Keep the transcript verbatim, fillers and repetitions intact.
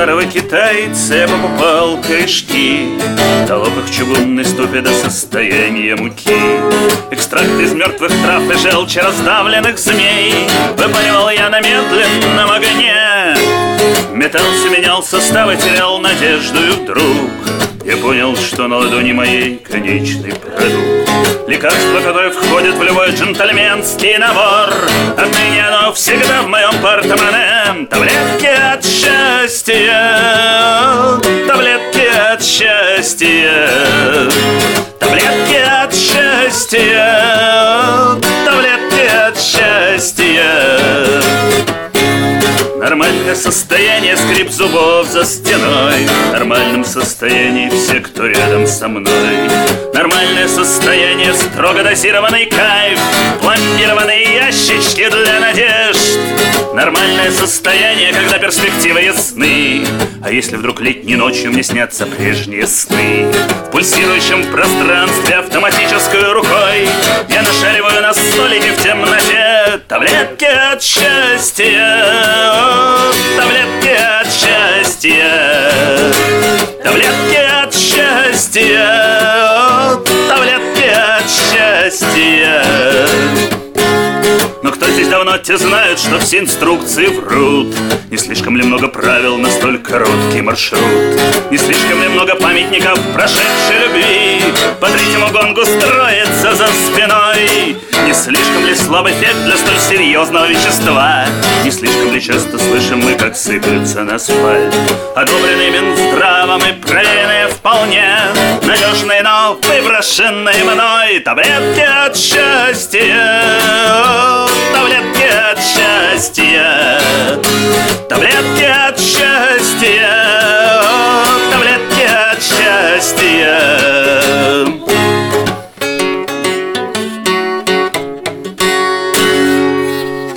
старого китайца я покупал корешки, долог их чугунной ступе до состояния муки. Экстракт из мертвых трав и желчи раздавленных змей выпаривал я на медленном огне. Метался, менял составы, терял надежду, и вдруг я понял, что на ладони моей конечный продукт. Лекарство, которое входит в любой джентльменский набор, отныне оно всегда в моем портмоне. Таблетки от счастья, таблетки от счастья, таблетки от счастья, таблетки от счастья. Нормальное состояние, скрип зубов за стеной. В нормальном состоянии все, кто рядом со мной. Нормальное состояние, строго дозированный кайф, пломбированные ящички для надежд. Нормальное состояние, когда перспективы ясны. А если вдруг летней ночью мне снятся прежние сны? В пульсирующем пространстве автоматической рукой я нашариваю на столике в темноте таблетки от счастья, таблетки от счастья, таблетки от счастья, таблетки от счастья. Но кто здесь давно, те знают, что все инструкции врут. Не слишком ли много правил на столь короткий маршрут? Не слишком ли много памятников прошедшей любви по третьему гонгу строится за спиной? Не слишком ли слабый эффект для столь серьезного вещества? Не слишком ли часто слышим мы, как сыплются на асфальт одобренные Минздравом и проверенные вполне надежные, но выброшенные мной таблетки от счастья, таблетки от счастья, таблетки